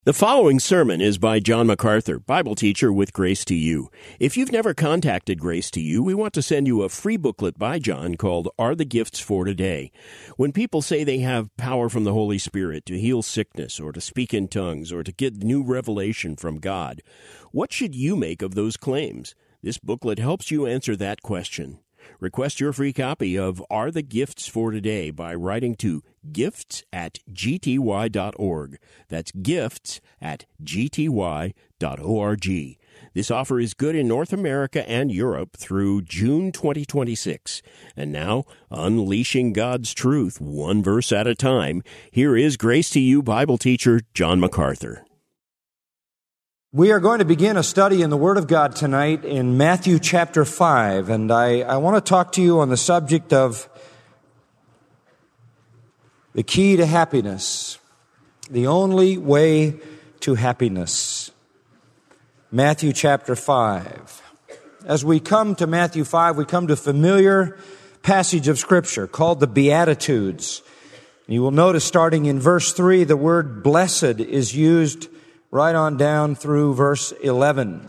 The following sermon is by John MacArthur, Bible teacher with Grace to You. If you've never contacted Grace to You, we want to send you a free booklet by John called Are the Gifts for Today? When people say they have power from the Holy Spirit to heal sickness or to speak in tongues or to get new revelation from God, what should you make of those claims? This booklet helps you answer that question. Request your free copy of Are the Gifts for Today by writing to gifts@gty.org. That's gifts@gty.org. This offer is good in North America and Europe through June 2026. And now, unleashing God's truth one verse at a time, here is Grace to You Bible teacher John MacArthur. We are going to begin a study in the Word of God tonight in Matthew chapter 5, and I want to talk to you on the subject of the key to happiness, the only way to happiness. Matthew chapter 5. As we come to Matthew 5, we come to a familiar passage of Scripture called the Beatitudes. You will notice starting in verse 3, the word blessed is used right on down through verse 11.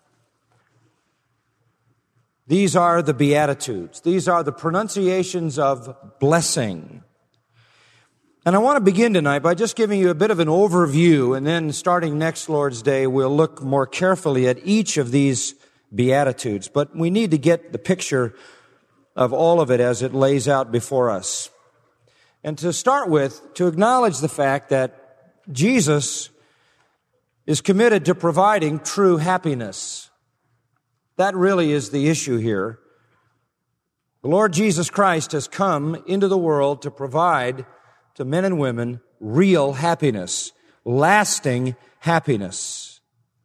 These are the Beatitudes. These are the pronunciations of blessing. And I want to begin tonight by just giving you a bit of an overview, and then starting next Lord's Day, we'll look more carefully at each of these Beatitudes. But we need to get the picture of all of it as it lays out before us. And to start with, to acknowledge the fact that Jesus is committed to providing true happiness. That really is the issue here. The Lord Jesus Christ has come into the world to provide to men and women real happiness, lasting happiness.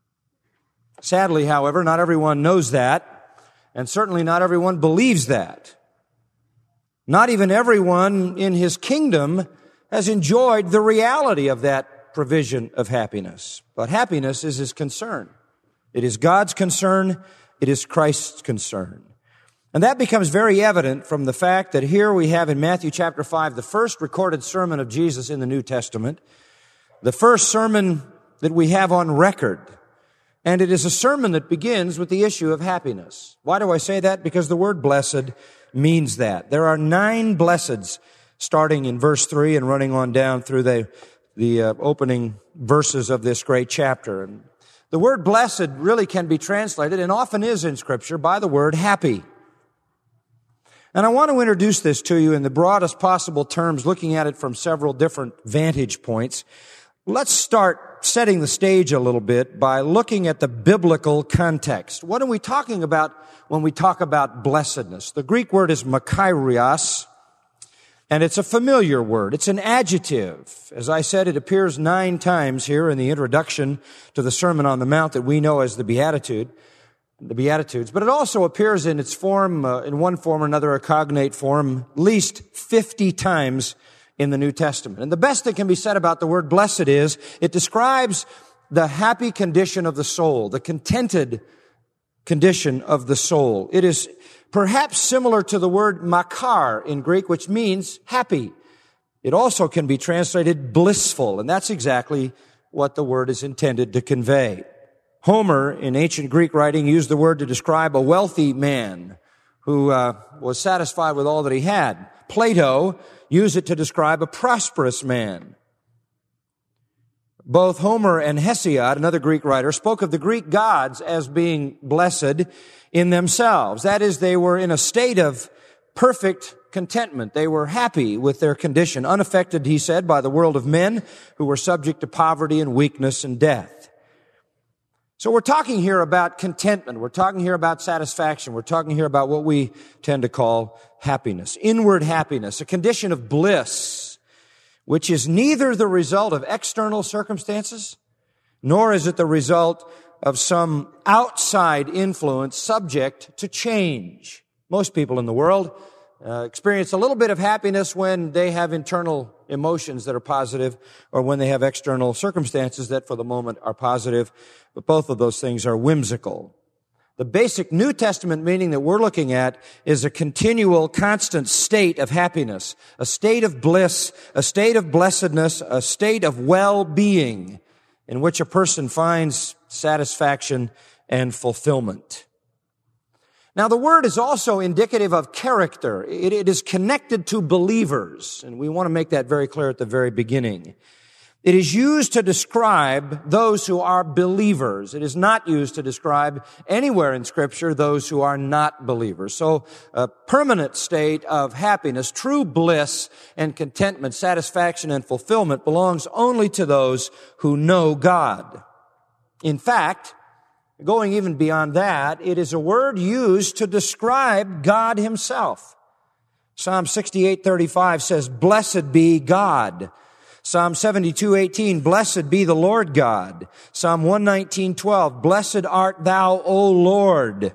Sadly, however, not everyone knows that, and certainly not everyone believes that. Not even everyone in His kingdom has enjoyed the reality of that provision of happiness. But happiness is His concern. It is God's concern. It is Christ's concern. And that becomes very evident from the fact that here we have in Matthew chapter 5, the first recorded sermon of Jesus in the New Testament, the first sermon that we have on record. And it is a sermon that begins with the issue of happiness. Why do I say that? Because the word blessed means that. There are 9 blesseds starting in verse 3 and running on down through the opening verses of this great chapter. And the word blessed really can be translated, and often is in Scripture, by the word happy. And I want to introduce this to you in the broadest possible terms, looking at it from several different vantage points. Let's start setting the stage a little bit by looking at the biblical context. What are we talking about when we talk about blessedness? The Greek word is makarios. And it's a familiar word. It's an adjective. As I said, it appears 9 times here in the introduction to the Sermon on the Mount that we know as the Beatitudes. But it also appears in its form, in one form or another, a cognate form, at least 50 times in the New Testament. And the best that can be said about the word blessed is it describes the happy condition of the soul, the contented condition of the soul. It is perhaps similar to the word makar in Greek, which means happy. It also can be translated blissful, and that's exactly what the word is intended to convey. Homer, in ancient Greek writing, used the word to describe a wealthy man who was satisfied with all that he had. Plato used it to describe a prosperous man. Both Homer and Hesiod, another Greek writer, spoke of the Greek gods as being blessed in themselves. That is, they were in a state of perfect contentment. They were happy with their condition, unaffected, he said, by the world of men who were subject to poverty and weakness and death. So we're talking here about contentment. We're talking here about satisfaction. We're talking here about what we tend to call happiness, inward happiness, a condition of bliss, which is neither the result of external circumstances, nor is it the result of some outside influence subject to change. Most people in the world experience a little bit of happiness when they have internal emotions that are positive or when they have external circumstances that for the moment are positive, but both of those things are whimsical. The basic New Testament meaning that we're looking at is a continual, constant state of happiness, a state of bliss, a state of blessedness, a state of well-being. in which a person finds satisfaction and fulfillment. Now, the word is also indicative of character. It is connected to believers, and we want to make that very clear at the very beginning. It is used to describe those who are believers. It is not used to describe anywhere in Scripture those who are not believers. So a permanent state of happiness, true bliss and contentment, satisfaction and fulfillment belongs only to those who know God. In fact, going even beyond that, it is a word used to describe God Himself. Psalm 68:35 says, "Blessed be God." Psalm 72:18, "Blessed be the Lord God." Psalm 119:12, "Blessed art thou, O Lord."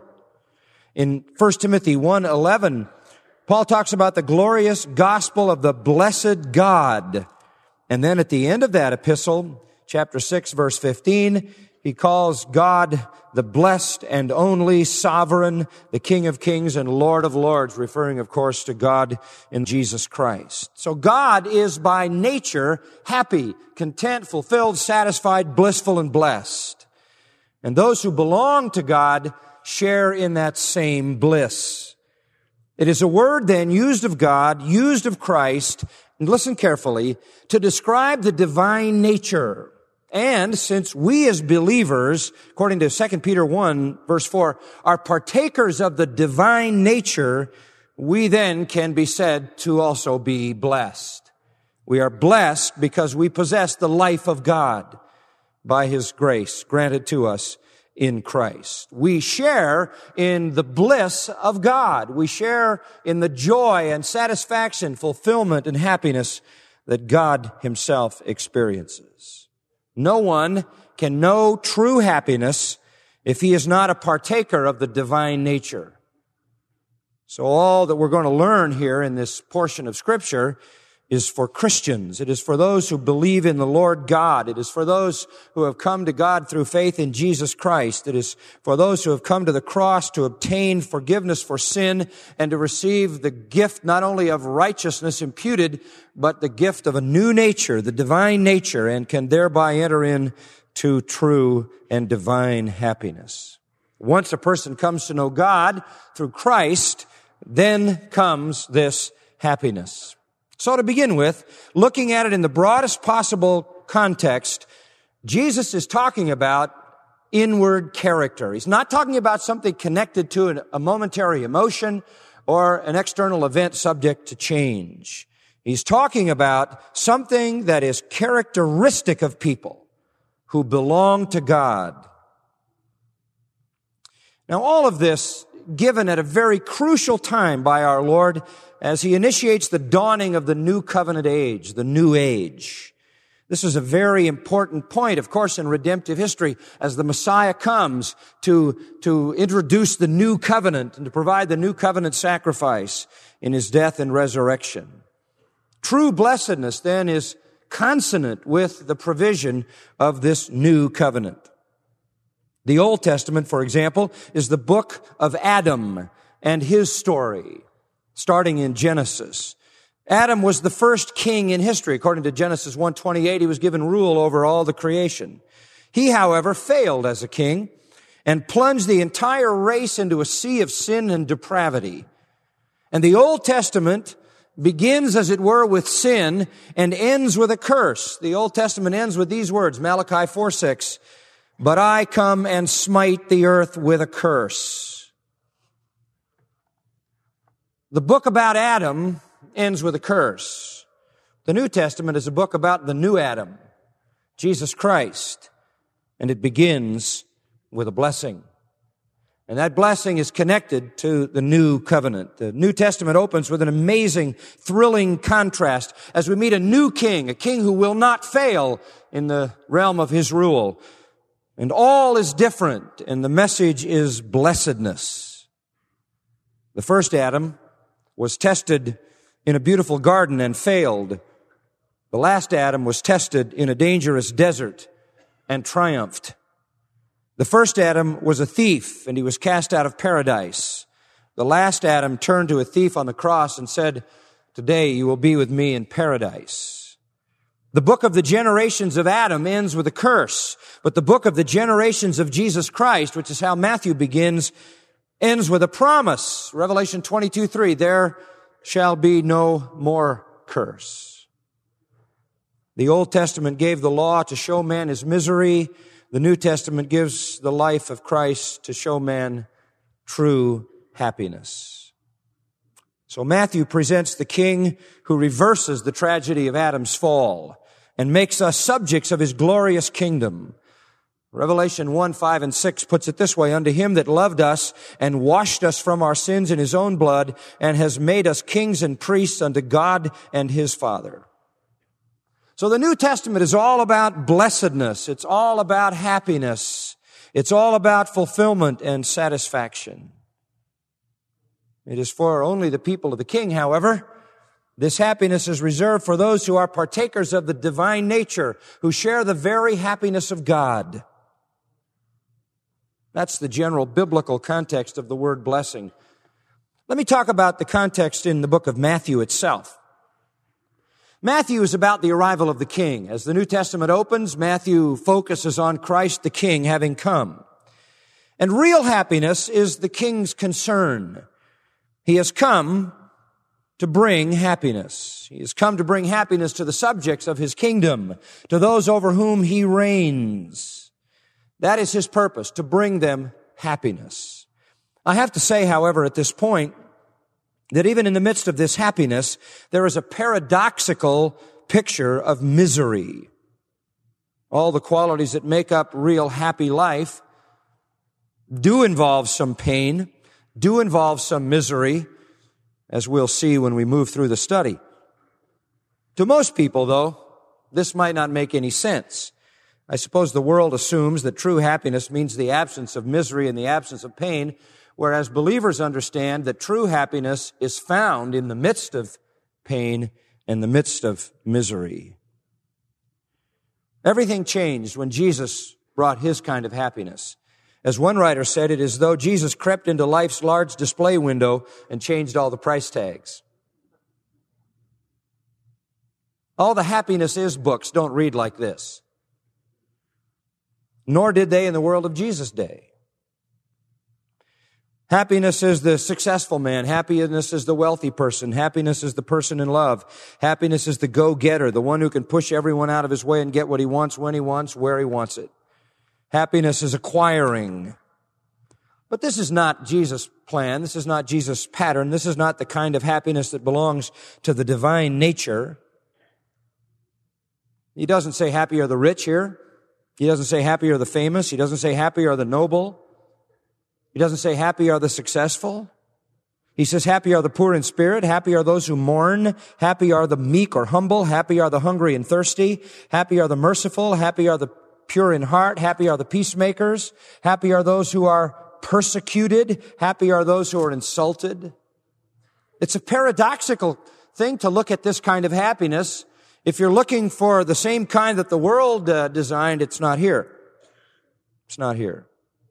In 1 Timothy 1:11, Paul talks about the glorious gospel of the blessed God. And then at the end of that epistle, chapter 6, verse 15, he calls God the blessed and only sovereign, the King of kings and Lord of lords, referring, of course, to God in Jesus Christ. So God is by nature happy, content, fulfilled, satisfied, blissful, and blessed. And those who belong to God share in that same bliss. It is a word then used of God, used of Christ, and listen carefully, to describe the divine nature. And since we as believers, according to 2 Peter 1, verse 4, are partakers of the divine nature, we then can be said to also be blessed. We are blessed because we possess the life of God by His grace granted to us in Christ. We share in the bliss of God. We share in the joy and satisfaction, fulfillment and happiness that God Himself experiences. No one can know true happiness if he is not a partaker of the divine nature. So all that we're going to learn here in this portion of Scripture is for Christians. It is for those who believe in the Lord God. It is for those who have come to God through faith in Jesus Christ. It is for those who have come to the cross to obtain forgiveness for sin and to receive the gift not only of righteousness imputed, but the gift of a new nature, the divine nature, and can thereby enter into true and divine happiness. Once a person comes to know God through Christ, then comes this happiness. So to begin with, looking at it in the broadest possible context, Jesus is talking about inward character. He's not talking about something connected to a momentary emotion or an external event subject to change. He's talking about something that is characteristic of people who belong to God. Now, all of this given at a very crucial time by our Lord as He initiates the dawning of the new covenant age, the new age. This is a very important point, of course, in redemptive history as the Messiah comes to introduce the new covenant and to provide the new covenant sacrifice in His death and resurrection. True blessedness, then, is consonant with the provision of this new covenant. The Old Testament, for example, is the book of Adam and his story, starting in Genesis. Adam was the first king in history. According to Genesis 1:28, he was given rule over all the creation. He, however, failed as a king and plunged the entire race into a sea of sin and depravity. And the Old Testament begins, as it were, with sin and ends with a curse. The Old Testament ends with these words, Malachi 4:6, "But I come and smite the earth with a curse." The book about Adam ends with a curse. The New Testament is a book about the new Adam, Jesus Christ, and it begins with a blessing. And that blessing is connected to the new covenant. The New Testament opens with an amazing, thrilling contrast as we meet a new king, a king who will not fail in the realm of his rule. And all is different, and the message is blessedness. The first Adam was tested in a beautiful garden and failed. The last Adam was tested in a dangerous desert and triumphed. The first Adam was a thief, and he was cast out of paradise. The last Adam turned to a thief on the cross and said, "Today you will be with me in paradise." The book of the generations of Adam ends with a curse, but the book of the generations of Jesus Christ, which is how Matthew begins, ends with a promise. Revelation 22:3, there shall be no more curse. The Old Testament gave the law to show man his misery. The New Testament gives the life of Christ to show man true happiness. So Matthew presents the king who reverses the tragedy of Adam's fall and makes us subjects of his glorious kingdom. Revelation 1, 5, and 6 puts it this way, unto him that loved us and washed us from our sins in his own blood and has made us kings and priests unto God and his Father. So the New Testament is all about blessedness. It's all about happiness. It's all about fulfillment and satisfaction. It is for only the people of the King, however. This happiness is reserved for those who are partakers of the divine nature, who share the very happiness of God. That's the general biblical context of the word blessing. Let me talk about the context in the book of Matthew itself. Matthew is about the arrival of the King. As the New Testament opens, Matthew focuses on Christ the King having come. And real happiness is the King's concern. He has come to bring happiness. He has come to bring happiness to the subjects of his kingdom, to those over whom he reigns. That is his purpose, to bring them happiness. I have to say, however, at this point, that even in the midst of this happiness, there is a paradoxical picture of misery. All the qualities that make up real happy life do involve some pain, do involve some misery, as we'll see when we move through the study. To most people, though, this might not make any sense. I suppose the world assumes that true happiness means the absence of misery and the absence of pain, whereas believers understand that true happiness is found in the midst of pain and the midst of misery. Everything changed when Jesus brought his kind of happiness. As one writer said, it is as though Jesus crept into life's large display window and changed all the price tags. All the happiness is books don't read like this. Nor did they in the world of Jesus' day. Happiness is the successful man. Happiness is the wealthy person. Happiness is the person in love. Happiness is the go-getter, the one who can push everyone out of his way and get what he wants, when he wants, where he wants it. Happiness is acquiring. But this is not Jesus' plan. This is not Jesus' pattern. This is not the kind of happiness that belongs to the divine nature. He doesn't say happy are the rich here. He doesn't say happy are the famous. He doesn't say happy are the noble. He doesn't say happy are the successful. He says happy are the poor in spirit. Happy are those who mourn. Happy are the meek or humble. Happy are the hungry and thirsty. Happy are the merciful. Happy are the pure in heart. Happy are the peacemakers. Happy are those who are persecuted. Happy are those who are insulted. It's a paradoxical thing to look at this kind of happiness. If you're looking for the same kind that the world designed, it's not here. It's not here.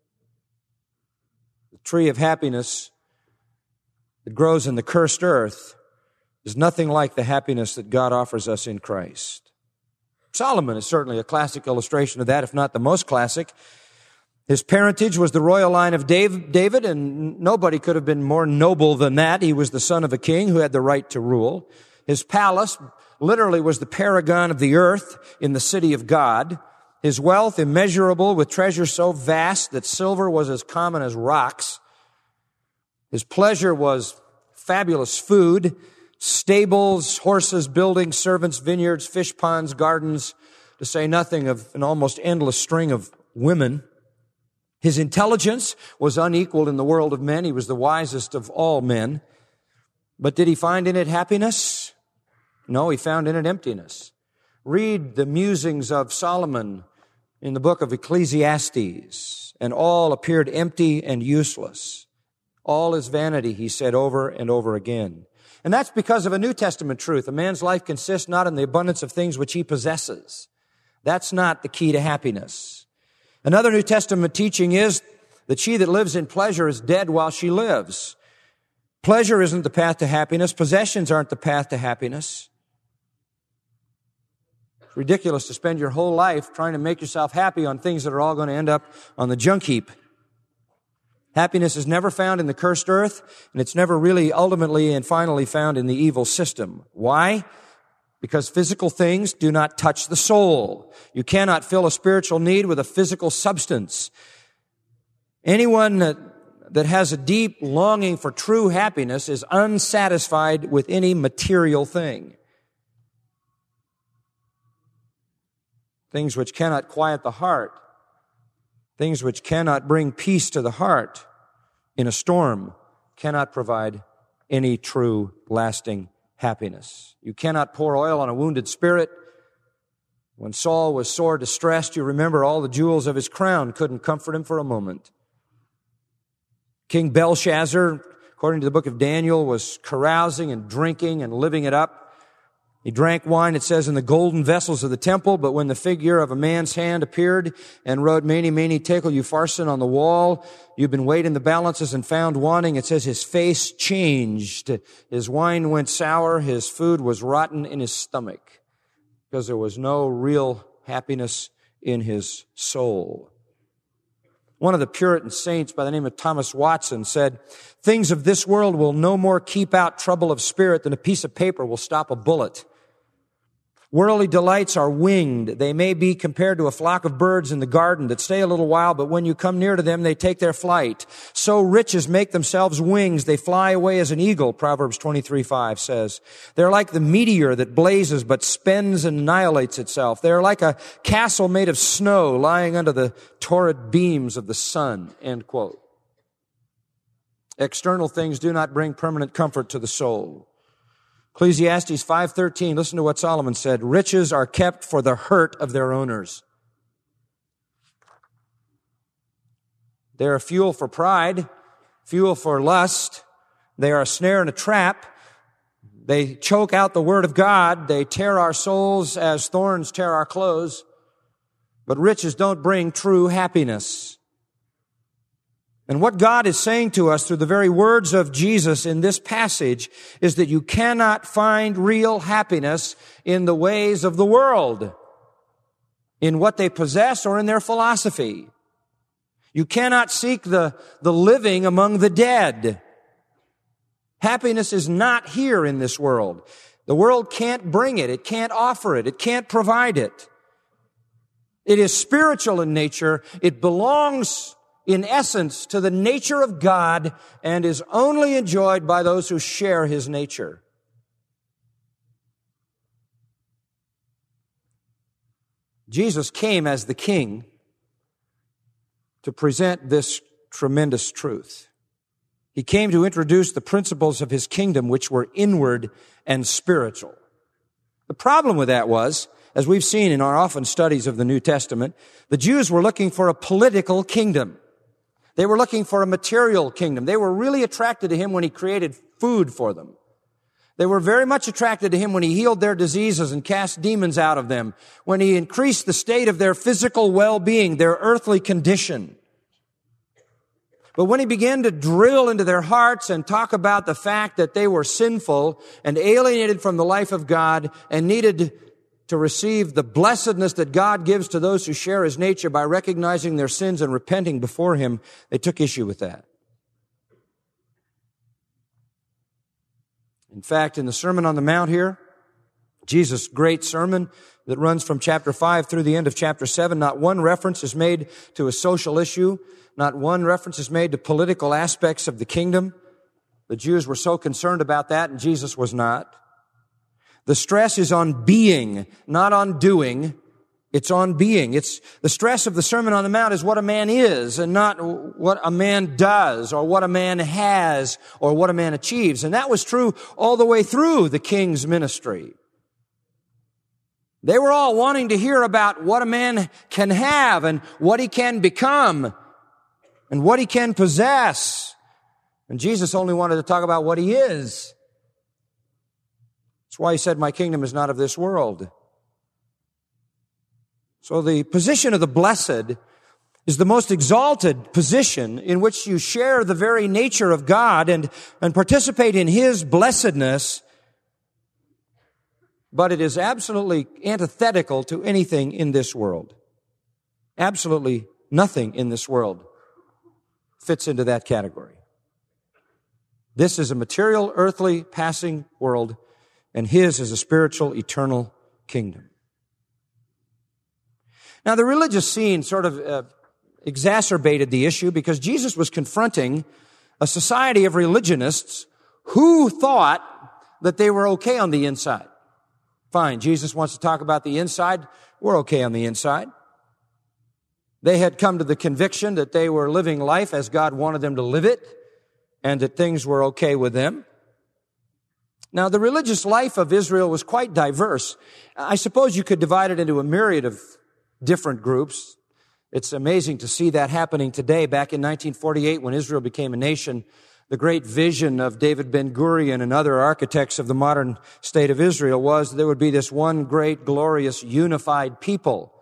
The tree of happiness that grows in the cursed earth is nothing like the happiness that God offers us in Christ. Solomon is certainly a classic illustration of that, if not the most classic. His parentage was the royal line of David, and nobody could have been more noble than that. He was the son of a king who had the right to rule. His palace literally was the paragon of the earth in the city of God. His wealth immeasurable, with treasures so vast that silver was as common as rocks. His pleasure was fabulous food, stables, horses, buildings, servants, vineyards, fish ponds, gardens, to say nothing of an almost endless string of women. His intelligence was unequaled in the world of men. He was the wisest of all men. But did he find in it happiness? No, he found in it emptiness. Read the musings of Solomon in the book of Ecclesiastes, and all appeared empty and useless. All is vanity, he said over and over again. And that's because of a New Testament truth. A man's life consists not in the abundance of things which he possesses. That's not the key to happiness. Another New Testament teaching is that she that lives in pleasure is dead while she lives. Pleasure isn't the path to happiness. Possessions aren't the path to happiness. It's ridiculous to spend your whole life trying to make yourself happy on things that are all going to end up on the junk heap. Happiness is never found in the cursed earth, and it's never really ultimately and finally found in the evil system. Why? Because physical things do not touch the soul. You cannot fill a spiritual need with a physical substance. Anyone that has a deep longing for true happiness is unsatisfied with any material thing. Things which cannot quiet the heart, things which cannot bring peace to the heart in a storm, cannot provide any true lasting happiness. You cannot pour oil on a wounded spirit. When Saul was sore distressed, you remember all the jewels of his crown couldn't comfort him for a moment. King Belshazzar, according to the book of Daniel, was carousing and drinking and living it up. He drank wine, it says, in the golden vessels of the temple, but when the figure of a man's hand appeared and wrote, Mene, Mene, Tekel, Upharsin on the wall, you've been weighed in the balances and found wanting, it says his face changed. His wine went sour, his food was rotten in his stomach, because there was no real happiness in his soul. One of the Puritan saints by the name of Thomas Watson said, things of this world will no more keep out trouble of spirit than a piece of paper will stop a bullet. Worldly delights are winged. They may be compared to a flock of birds in the garden that stay a little while, but when you come near to them, they take their flight. So riches make themselves wings. They fly away as an eagle, Proverbs 23:5 says. They're like the meteor that blazes but spends and annihilates itself. They're like a castle made of snow lying under the torrid beams of the sun, end quote. External things do not bring permanent comfort to the soul. Ecclesiastes 5:13, listen to what Solomon said, riches are kept for the hurt of their owners. They are fuel for pride, fuel for lust. They are a snare and a trap. They choke out the word of God. They tear our souls as thorns tear our clothes. But riches don't bring true happiness. And what God is saying to us through the very words of Jesus in this passage is that you cannot find real happiness in the ways of the world, in what they possess or in their philosophy. You cannot seek the living among the dead. Happiness is not here in this world. The world can't bring it. It can't offer it. It can't provide it. It is spiritual in nature. It belongs in essence to the nature of God and is only enjoyed by those who share His nature. Jesus came as the King to present this tremendous truth. He came to introduce the principles of His kingdom, which were inward and spiritual. The problem with that was, as we've seen in our often studies of the New Testament, the Jews were looking for a political kingdom. They were looking for a material kingdom. They were really attracted to Him when He created food for them. They were very much attracted to Him when He healed their diseases and cast demons out of them, when He increased the state of their physical well-being, their earthly condition. But when He began to drill into their hearts and talk about the fact that they were sinful and alienated from the life of God and needed to receive the blessedness that God gives to those who share His nature by recognizing their sins and repenting before Him, they took issue with that. In fact, in the Sermon on the Mount here, Jesus' great sermon that runs from chapter 5 through the end of chapter 7, not one reference is made to a social issue. Not one reference is made to political aspects of the kingdom. The Jews were so concerned about that, and Jesus was not. The stress is on being, not on doing. It's on being. It's the stress of the Sermon on the Mount is what a man is and not what a man does or what a man has or what a man achieves. And that was true all the way through the King's ministry. They were all wanting to hear about what a man can have and what he can become and what he can possess. And Jesus only wanted to talk about what He is. That's why He said, my kingdom is not of this world. So the position of the blessed is the most exalted position in which you share the very nature of God and participate in His blessedness. but it is absolutely antithetical to anything in this world. Absolutely nothing in this world fits into that category. This is a material, earthly, passing world, and His is a spiritual, eternal kingdom. Now, the religious scene sort of exacerbated the issue because Jesus was confronting a society of religionists who thought that they were okay on the inside. Fine, Jesus wants to talk about the inside. We're okay on the inside. They had come to the conviction that they were living life as God wanted them to live it, and that things were okay with them. Now, the religious life of Israel was quite diverse. I suppose you could divide it into a myriad of different groups. It's amazing to see that happening today. Back in 1948, when Israel became a nation, the great vision of David Ben-Gurion and other architects of the modern state of Israel was that there would be this one great, glorious, unified people,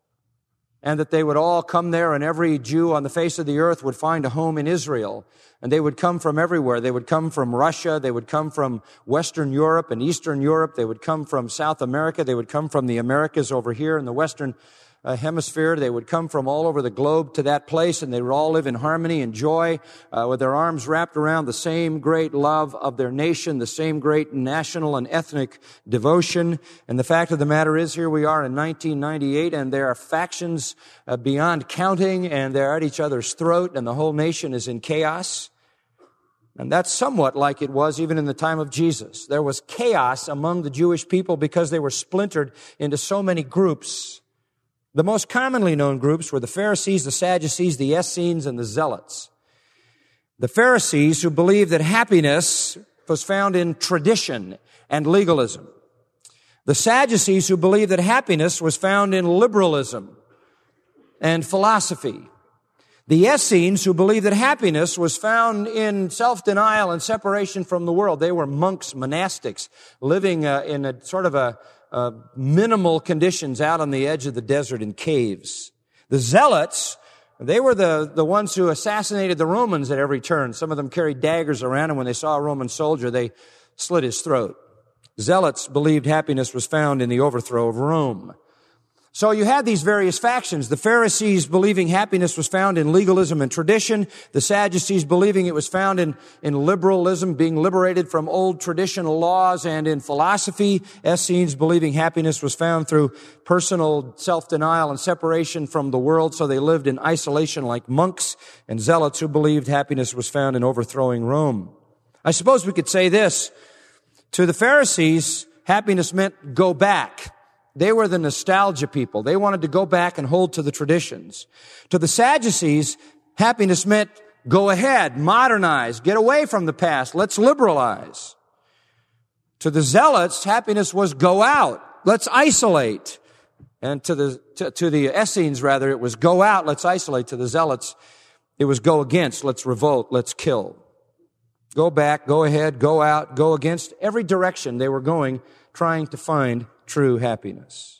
and that they would all come there, and every Jew on the face of the earth would find a home in Israel. And they would come from everywhere. They would come from Russia. They would come from Western Europe and Eastern Europe. They would come from South America. They would come from the Americas over here in the Western hemisphere. They would come from all over the globe to that place, and they would all live in harmony and joy, with their arms wrapped around the same great love of their nation, the same great national and ethnic devotion. And the fact of the matter is, here we are in 1998, and there are factions beyond counting, and they're at each other's throat, and the whole nation is in chaos. And that's somewhat like it was even in the time of Jesus. There was chaos among the Jewish people because they were splintered into so many groups. The most commonly known groups were the Pharisees, the Sadducees, the Essenes, and the Zealots. The Pharisees, who believed that happiness was found in tradition and legalism. The Sadducees, who believed that happiness was found in liberalism and philosophy. The Essenes, who believed that happiness was found in self-denial and separation from the world. They were monks, monastics, living in a sort of a minimal conditions out on the edge of the desert in caves. The Zealots, they were the ones who assassinated the Romans at every turn. Some of them carried daggers around, and when they saw a Roman soldier, they slit his throat. Zealots believed happiness was found in the overthrow of Rome. So you had these various factions. The Pharisees believing happiness was found in legalism and tradition. The Sadducees believing it was found in liberalism, being liberated from old traditional laws, and in philosophy. Essenes believing happiness was found through personal self-denial and separation from the world, so they lived in isolation like monks. And Zealots who believed happiness was found in overthrowing Rome. I suppose we could say this. To the Pharisees, happiness meant go back. They were the nostalgia people. They wanted to go back and hold to the traditions. To the Sadducees, happiness meant go ahead, modernize, get away from the past, let's liberalize. To the Zealots, happiness was go out, let's isolate. And to the Essenes, rather, it was go out, let's isolate. To the Zealots, it was go against, let's revolt, let's kill. Go back, go ahead, go out, go against. Every direction they were going, trying to find true happiness.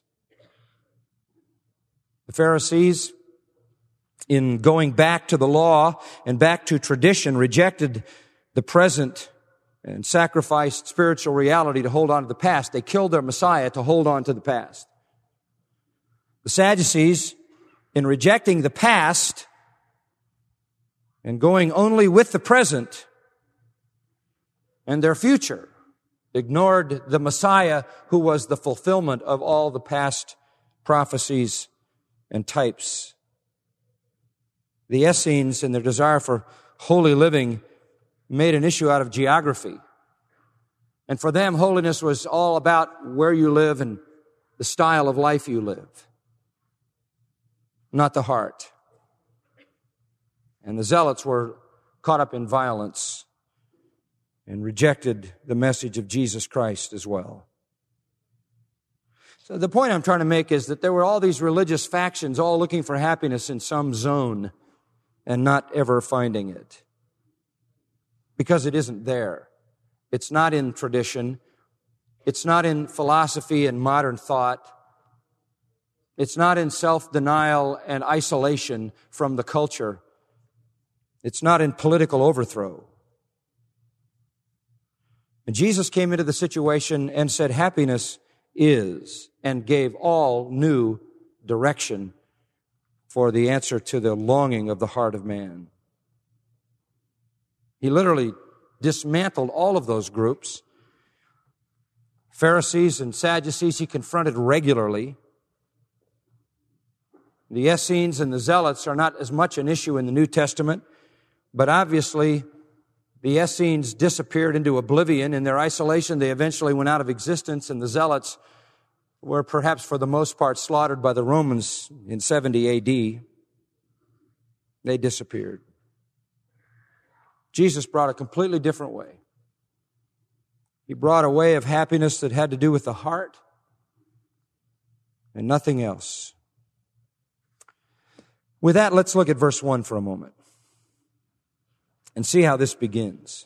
The Pharisees, in going back to the law and back to tradition, rejected the present and sacrificed spiritual reality to hold on to the past. They killed their Messiah to hold on to the past. The Sadducees, in rejecting the past and going only with the present and their future, ignored the Messiah who was the fulfillment of all the past prophecies and types. The Essenes, in their desire for holy living, made an issue out of geography. And for them, holiness was all about where you live and the style of life you live, not the heart. And the Zealots were caught up in violence and rejected the message of Jesus Christ as well. So the point I'm trying to make is that there were all these religious factions all looking for happiness in some zone and not ever finding it. Because it isn't there. It's not in tradition. It's not in philosophy and modern thought. It's not in self-denial and isolation from the culture. It's not in political overthrow. And Jesus came into the situation and said, happiness is, and gave all new direction for the answer to the longing of the heart of man. He literally dismantled all of those groups. Pharisees and Sadducees he confronted regularly. The Essenes and the Zealots are not as much an issue in the New Testament, but obviously the Essenes disappeared into oblivion. In their isolation, they eventually went out of existence, and the Zealots were perhaps for the most part slaughtered by the Romans in 70 A.D. They disappeared. Jesus brought a completely different way. He brought a way of happiness that had to do with the heart and nothing else. With that, let's look at verse 1 for a moment and see how this begins.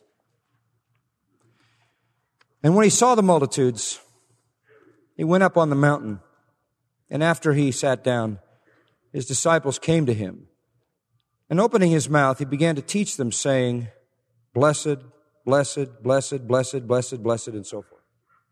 And when he saw the multitudes, he went up on the mountain, and after he sat down, his disciples came to him. And opening his mouth, he began to teach them, saying, Blessed, blessed, blessed, blessed, blessed, blessed, and so forth.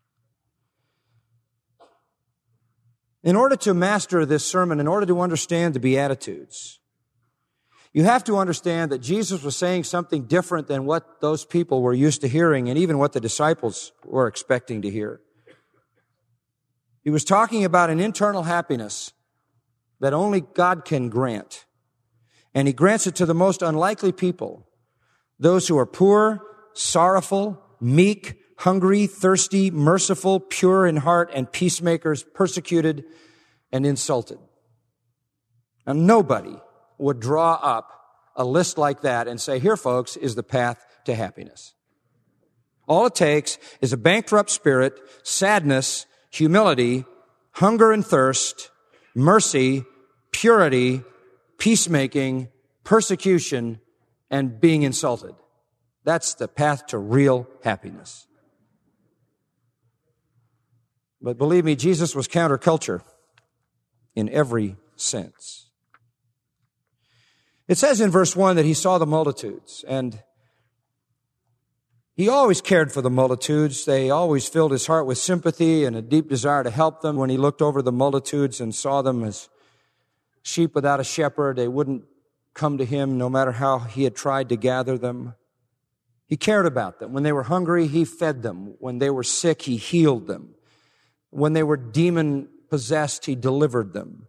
In order to master this sermon, in order to understand the Beatitudes, you have to understand that Jesus was saying something different than what those people were used to hearing and even what the disciples were expecting to hear. He was talking about an internal happiness that only God can grant. And he grants it to the most unlikely people, those who are poor, sorrowful, meek, hungry, thirsty, merciful, pure in heart, and peacemakers, persecuted and insulted. Now, nobody would draw up a list like that and say, here, folks, is the path to happiness. All it takes is a bankrupt spirit, sadness, humility, hunger and thirst, mercy, purity, peacemaking, persecution, and being insulted. That's the path to real happiness. But believe me, Jesus was counterculture in every sense. It says in verse 1 that he saw the multitudes, and he always cared for the multitudes. They always filled his heart with sympathy and a deep desire to help them. When he looked over the multitudes and saw them as sheep without a shepherd, they wouldn't come to him no matter how he had tried to gather them. He cared about them. When they were hungry, he fed them. When they were sick, he healed them. When they were demon-possessed, he delivered them.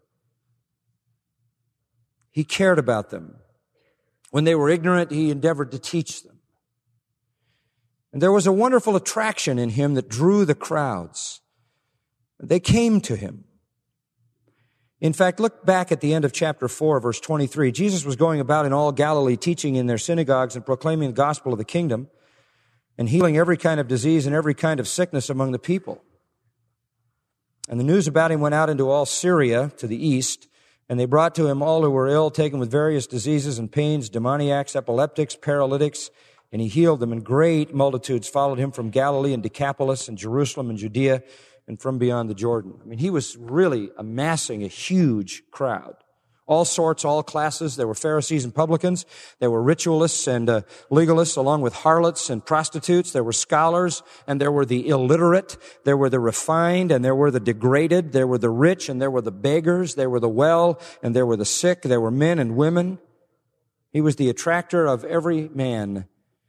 He cared about them. When they were ignorant, he endeavored to teach them. And there was a wonderful attraction in him that drew the crowds. They came to him. In fact, look back at the end of chapter 4, verse 23. Jesus was going about in all Galilee, teaching in their synagogues and proclaiming the gospel of the kingdom and healing every kind of disease and every kind of sickness among the people. And the news about him went out into all Syria to the east, and they brought to him all who were ill, taken with various diseases and pains, demoniacs, epileptics, paralytics, and he healed them. And great multitudes followed him from Galilee and Decapolis and Jerusalem and Judea and from beyond the Jordan. I mean, he was really amassing a huge crowd. All sorts, all classes. There were Pharisees and publicans. There were ritualists and legalists, along with harlots and prostitutes. There were scholars, and there were the illiterate. There were the refined, and there were the degraded. There were the rich, and there were the beggars. There were the well, and there were the sick. There were men and women. He was the attractor of every man.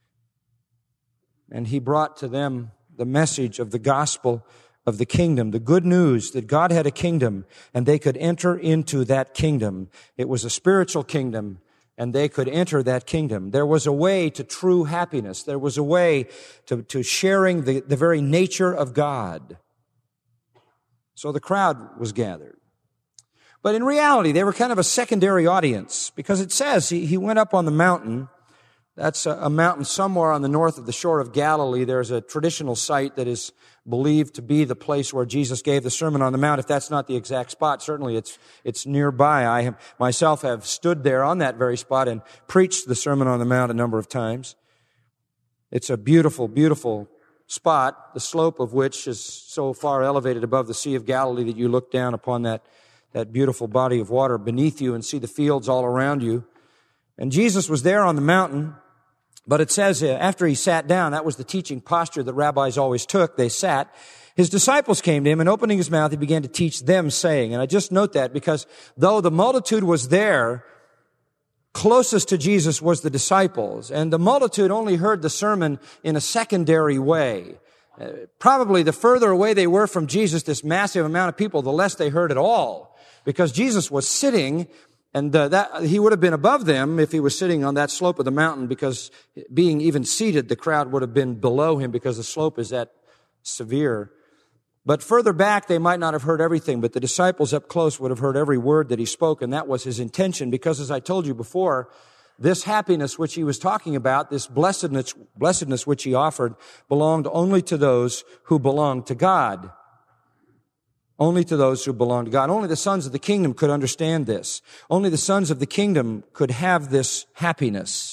And he brought to them the message of the gospel of the kingdom, the good news that God had a kingdom and they could enter into that kingdom. It was a spiritual kingdom and they could enter that kingdom. There was a way to true happiness. There was a way to sharing the very nature of God. So the crowd was gathered. But in reality, they were kind of a secondary audience because it says he went up on the mountain. That's a mountain somewhere on the north of the shore of Galilee. There's a traditional site that is believed to be the place where Jesus gave the Sermon on the Mount. If that's not the exact spot, certainly it's nearby. I myself have stood there on that very spot and preached the Sermon on the Mount a number of times. It's a beautiful, beautiful spot, the slope of which is so far elevated above the Sea of Galilee that you look down upon that beautiful body of water beneath you and see the fields all around you. And Jesus was there on the mountain. But it says after he sat down, that was the teaching posture that rabbis always took. They sat, His disciples came to him, and opening his mouth, he began to teach them, saying, and I just note that because though the multitude was there, closest to Jesus was the disciples, and the multitude only heard the sermon in a secondary way. Probably the further away they were from Jesus, this massive amount of people, the less they heard at all, because Jesus was sitting, and that he would have been above them if he was sitting on that slope of the mountain, because being even seated, the crowd would have been below him because the slope is that severe. But further back, they might not have heard everything, but the disciples up close would have heard every word that he spoke, and that was his intention, because as I told you before, this happiness which he was talking about, this blessedness which he offered, belonged only to those who belonged to God. Only to those who belonged to God. Only the sons of the kingdom could understand this. Only the sons of the kingdom could have this happiness.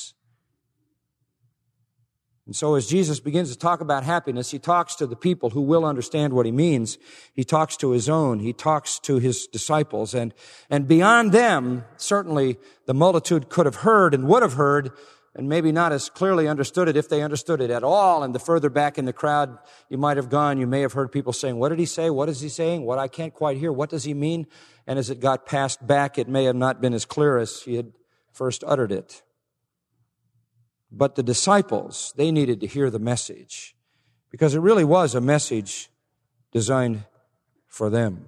And so as Jesus begins to talk about happiness, he talks to the people who will understand what he means. He talks to his own. He talks to his disciples. And beyond them, certainly the multitude could have heard and would have heard, and maybe not as clearly understood it if they understood it at all. And the further back in the crowd you might have gone, you may have heard people saying, what did he say? What is he saying? What I can't quite hear. What does he mean? And as it got passed back, it may have not been as clear as he had first uttered it. But the disciples, they needed to hear the message, because it really was a message designed for them.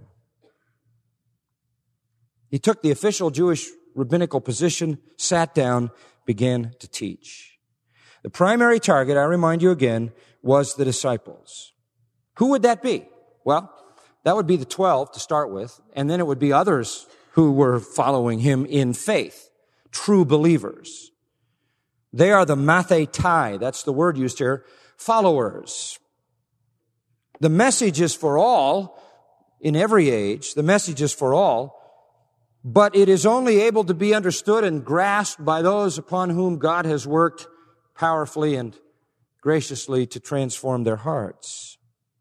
He took the official Jewish rabbinical position, sat down, began to teach. The primary target, I remind you again, was the disciples. Who would that be? Well, that would be the 12 to start with, and then it would be others who were following him in faith, true believers. They are the mathetai, that's the word used here, followers. The message is for all, in every age, the message is for all, but it is only able to be understood and grasped by those upon whom God has worked powerfully and graciously to transform their hearts.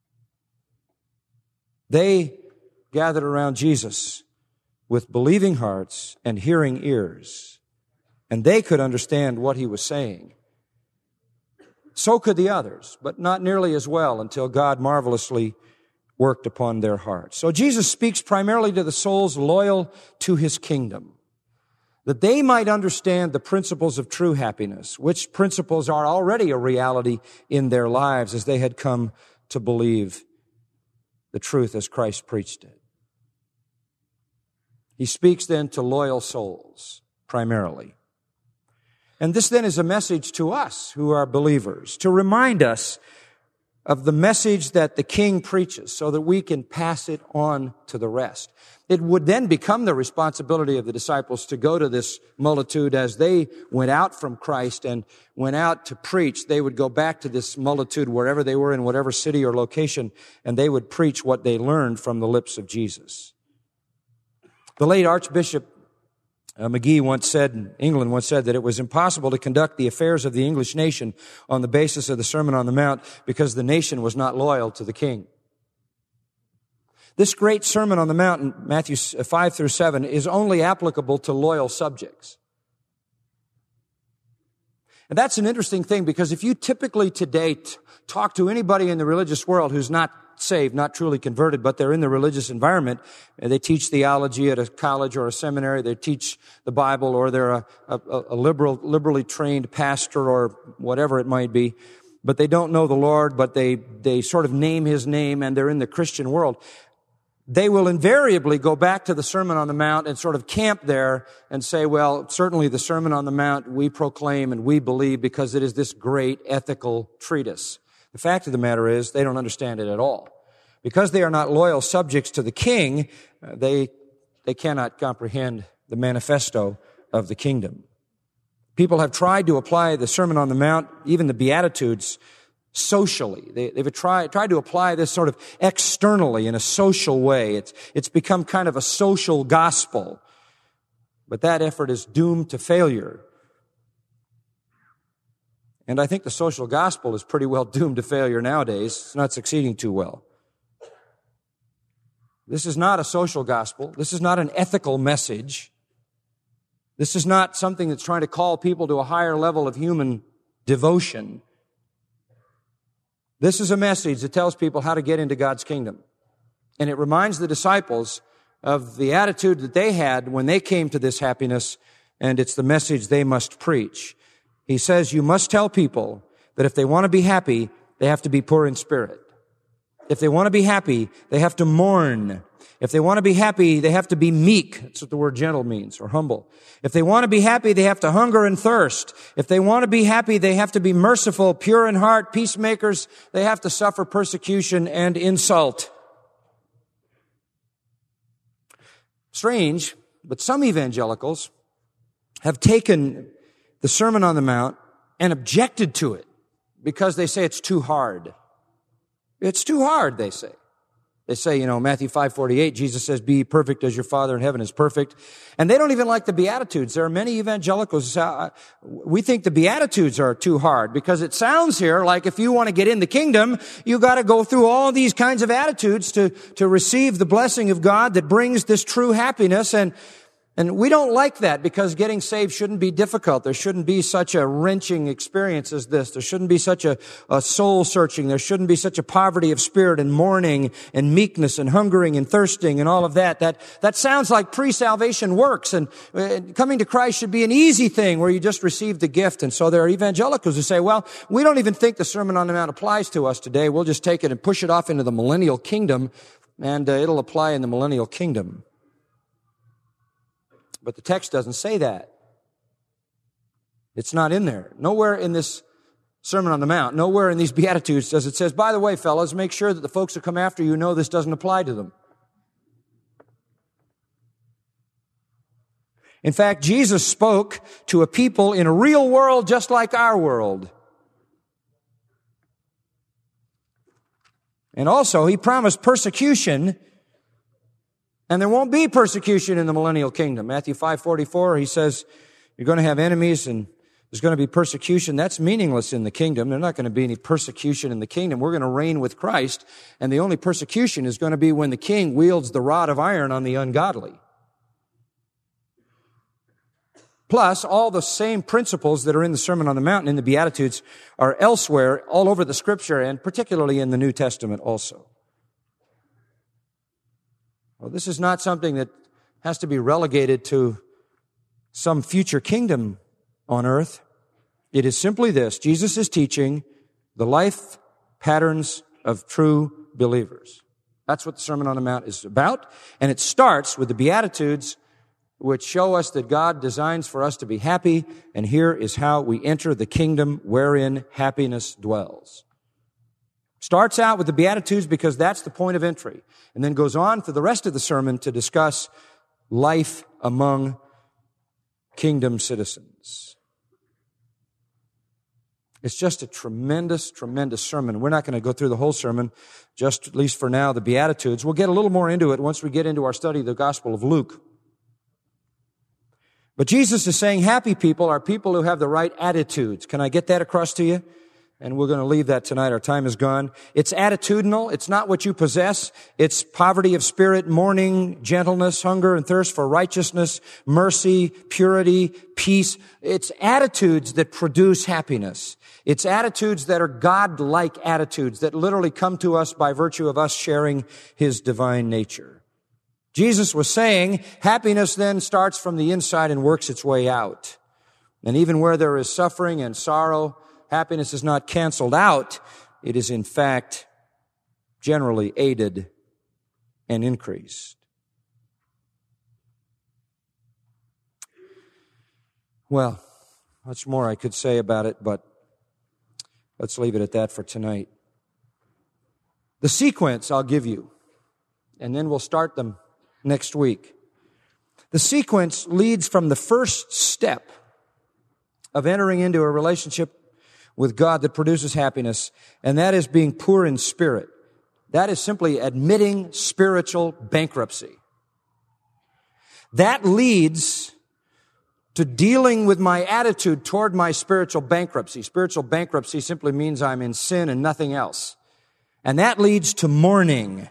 They gathered around Jesus with believing hearts and hearing ears. And they could understand what he was saying. So could the others, but not nearly as well until God marvelously worked upon their hearts. So Jesus speaks primarily to the souls loyal to his kingdom, that they might understand the principles of true happiness, which principles are already a reality in their lives as they had come to believe the truth as Christ preached it. He speaks then to loyal souls, primarily. And this then is a message to us who are believers, to remind us of the message that the King preaches so that we can pass it on to the rest. It would then become the responsibility of the disciples to go to this multitude as they went out from Christ and went out to preach. They would go back to this multitude wherever they were in whatever city or location, and they would preach what they learned from the lips of Jesus. The late Archbishop McGee England once said that it was impossible to conduct the affairs of the English nation on the basis of the Sermon on the Mount because the nation was not loyal to the King. This great Sermon on the Mount in Matthew 5 through 7 is only applicable to loyal subjects. And that's an interesting thing, because if you typically today talk to anybody in the religious world who's not saved, not truly converted, but they're in the religious environment, and they teach theology at a college or a seminary, they teach the Bible, or they're a liberally trained pastor or whatever it might be, but they don't know the Lord, but they sort of name his name, and they're in the Christian world. They will invariably go back to the Sermon on the Mount and sort of camp there and say, well, certainly the Sermon on the Mount we proclaim and we believe because it is this great ethical treatise. The fact of the matter is they don't understand it at all. Because they are not loyal subjects to the King, they cannot comprehend the manifesto of the kingdom. People have tried to apply the Sermon on the Mount, even the Beatitudes, socially. They've tried to apply this sort of externally in a social way. It's become kind of a social gospel. But that effort is doomed to failure. And I think the social gospel is pretty well doomed to failure nowadays. It's not succeeding too well. This is not a social gospel. This is not an ethical message. This is not something that's trying to call people to a higher level of human devotion. This is a message that tells people how to get into God's kingdom. And it reminds the disciples of the attitude that they had when they came to this happiness, and it's the message they must preach. He says, you must tell people that if they want to be happy, they have to be poor in spirit. If they want to be happy, they have to mourn. If they want to be happy, they have to be meek. That's what the word gentle means, or humble. If they want to be happy, they have to hunger and thirst. If they want to be happy, they have to be merciful, pure in heart, peacemakers. They have to suffer persecution and insult. Strange, but some evangelicals have taken the Sermon on the Mount and objected to it because they say it's too hard. It's too hard, they say. They say, Matthew 5:48, Jesus says, be perfect as your Father in heaven is perfect. And they don't even like the Beatitudes. There are many evangelicals who say, we think the Beatitudes are too hard because it sounds here like if you want to get in the kingdom, you got to go through all these kinds of attitudes to receive the blessing of God that brings this true happiness. And we don't like that because getting saved shouldn't be difficult. There shouldn't be such a wrenching experience as this. There shouldn't be such a soul searching. There shouldn't be such a poverty of spirit and mourning and meekness and hungering and thirsting and all of that. That sounds like pre-salvation works, and coming to Christ should be an easy thing where you just receive the gift. And so there are evangelicals who say, well, we don't even think the Sermon on the Mount applies to us today. We'll just take it and push it off into the millennial kingdom, and it'll apply in the millennial kingdom. But the text doesn't say that. It's not in there. Nowhere in this Sermon on the Mount, nowhere in these Beatitudes does it say, by the way, fellas, make sure that the folks who come after you know this doesn't apply to them. In fact, Jesus spoke to a people in a real world just like our world. And also, he promised persecution. And there won't be persecution in the millennial kingdom. Matthew 5:44, he says, you're going to have enemies and there's going to be persecution. That's meaningless in the kingdom. There's not going to be any persecution in the kingdom. We're going to reign with Christ. And the only persecution is going to be when the king wields the rod of iron on the ungodly. Plus, all the same principles that are in the Sermon on the Mount and in the Beatitudes are elsewhere, all over the Scripture, and particularly in the New Testament also. Well, this is not something that has to be relegated to some future kingdom on earth. It is simply this. Jesus is teaching the life patterns of true believers. That's what the Sermon on the Mount is about. And it starts with the Beatitudes, which show us that God designs for us to be happy. And here is how we enter the kingdom wherein happiness dwells. Starts out with the Beatitudes because that's the point of entry, and then goes on for the rest of the sermon to discuss life among kingdom citizens. It's just a tremendous, tremendous sermon. We're not going to go through the whole sermon, just at least for now, the Beatitudes. We'll get a little more into it once we get into our study of the Gospel of Luke. But Jesus is saying happy people are people who have the right attitudes. Can I get that across to you? And we're going to leave that tonight. Our time is gone. It's attitudinal. It's not what you possess. It's poverty of spirit, mourning, gentleness, hunger and thirst for righteousness, mercy, purity, peace. It's attitudes that produce happiness. It's attitudes that are God-like attitudes that literally come to us by virtue of us sharing His divine nature. Jesus was saying happiness then starts from the inside and works its way out. And even where there is suffering and sorrow, happiness is not canceled out. It is, in fact, generally aided and increased. Well, much more I could say about it, but let's leave it at that for tonight. The sequence I'll give you, and then we'll start them next week. The sequence leads from the first step of entering into a relationship with God that produces happiness, and that is being poor in spirit. That is simply admitting spiritual bankruptcy. That leads to dealing with my attitude toward my spiritual bankruptcy. Spiritual bankruptcy simply means I'm in sin and nothing else. And that leads to mourning.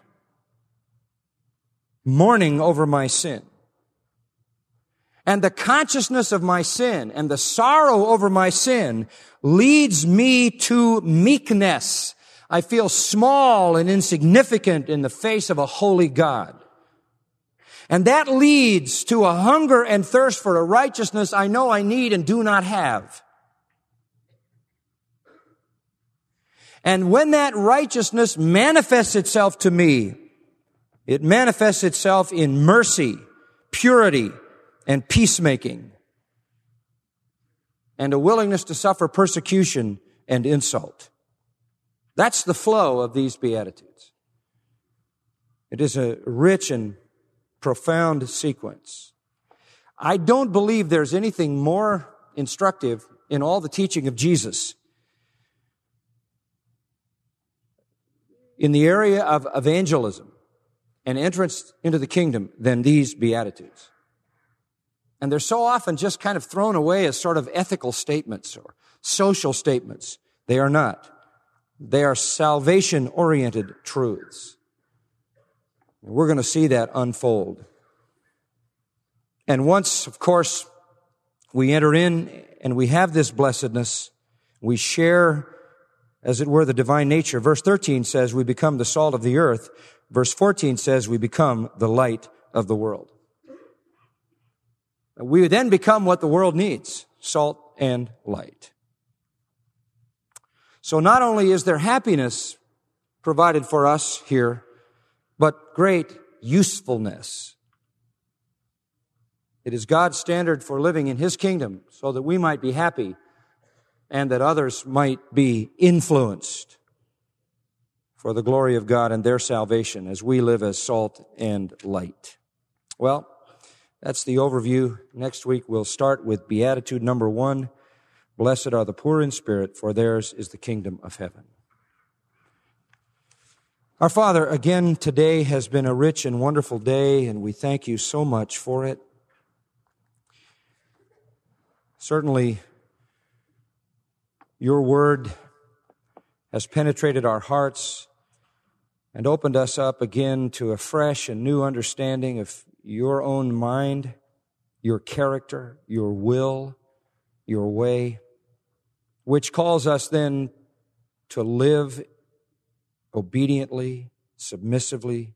Mourning over my sin. And the consciousness of my sin and the sorrow over my sin leads me to meekness. I feel small and insignificant in the face of a holy God. And that leads to a hunger and thirst for a righteousness I know I need and do not have. And when that righteousness manifests itself to me, it manifests itself in mercy, purity, and peacemaking, and a willingness to suffer persecution and insult. That's the flow of these Beatitudes. It is a rich and profound sequence. I don't believe there's anything more instructive in all the teaching of Jesus in the area of evangelism and entrance into the kingdom than these Beatitudes. And they're so often just kind of thrown away as sort of ethical statements or social statements. They are not. They are salvation-oriented truths. We're going to see that unfold. And once, of course, we enter in and we have this blessedness, we share, as it were, the divine nature. Verse 13 says we become the salt of the earth. Verse 14 says we become the light of the world. We then become what the world needs, salt and light. So not only is there happiness provided for us here, but great usefulness. It is God's standard for living in His kingdom so that we might be happy and that others might be influenced for the glory of God and their salvation as we live as salt and light. Well, that's the overview. Next week we'll start with Beatitude number 1. Blessed are the poor in spirit, for theirs is the kingdom of heaven. Our Father, again, today has been a rich and wonderful day, and we thank you so much for it. Certainly, your word has penetrated our hearts and opened us up again to a fresh and new understanding of your own mind, your character, your will, your way, which calls us then to live obediently, submissively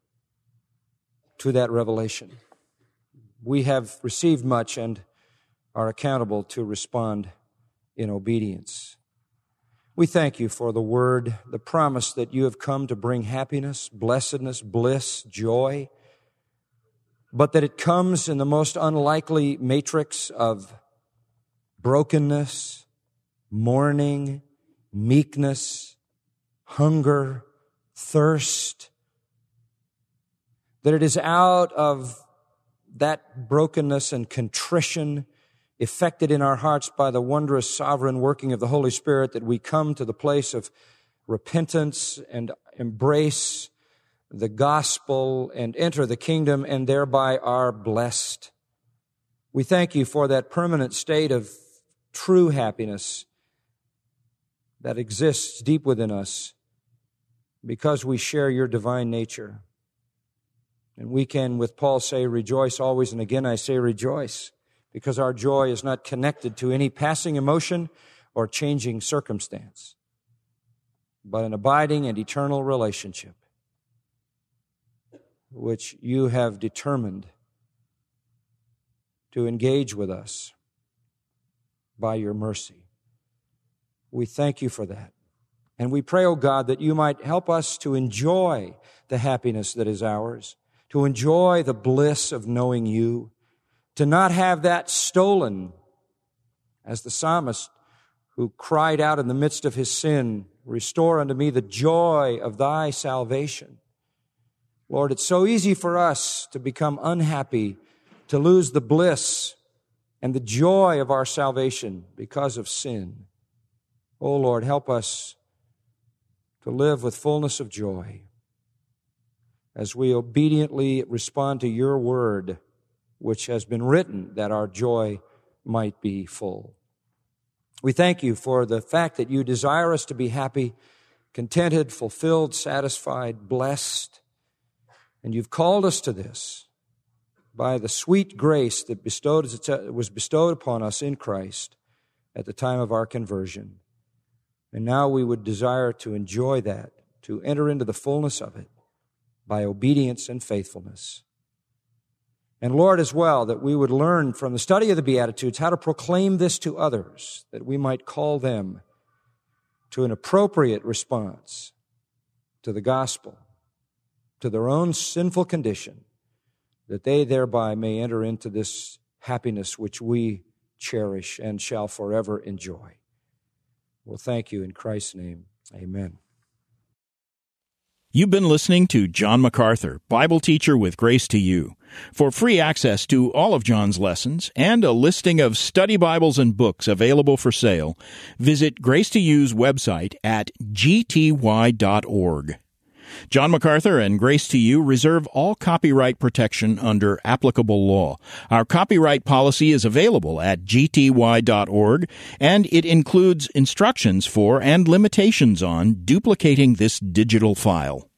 to that revelation. We have received much and are accountable to respond in obedience. We thank you for the word, the promise that you have come to bring happiness, blessedness, bliss, joy, but that it comes in the most unlikely matrix of brokenness, mourning, meekness, hunger, thirst, that it is out of that brokenness and contrition effected in our hearts by the wondrous sovereign working of the Holy Spirit that we come to the place of repentance and embrace the gospel and enter the kingdom and thereby are blessed. We thank you for that permanent state of true happiness that exists deep within us because we share your divine nature. And we can, with Paul, say, rejoice always, and again I say rejoice, because our joy is not connected to any passing emotion or changing circumstance, but an abiding and eternal relationship which you have determined to engage with us by your mercy. We thank you for that. And we pray, O God, that you might help us to enjoy the happiness that is ours, to enjoy the bliss of knowing you, to not have that stolen, as the psalmist who cried out in the midst of his sin, restore unto me the joy of thy salvation. Lord, it's so easy for us to become unhappy, to lose the bliss and the joy of our salvation because of sin. Oh, Lord, help us to live with fullness of joy as we obediently respond to your word, which has been written that our joy might be full. We thank you for the fact that you desire us to be happy, contented, fulfilled, satisfied, blessed, and you've called us to this by the sweet grace that was bestowed upon us in Christ at the time of our conversion. And now we would desire to enjoy that, to enter into the fullness of it by obedience and faithfulness. And Lord, as well, that we would learn from the study of the Beatitudes how to proclaim this to others, that we might call them to an appropriate response to the gospel, to their own sinful condition, that they thereby may enter into this happiness which we cherish and shall forever enjoy. Well, thank you in Christ's name. Amen. You've been listening to John MacArthur, Bible teacher with Grace to You. For free access to all of John's lessons and a listing of study Bibles and books available for sale, visit Grace to You's website at gty.org. John MacArthur and Grace to You reserve all copyright protection under applicable law. Our copyright policy is available at gty.org, and it includes instructions for and limitations on duplicating this digital file.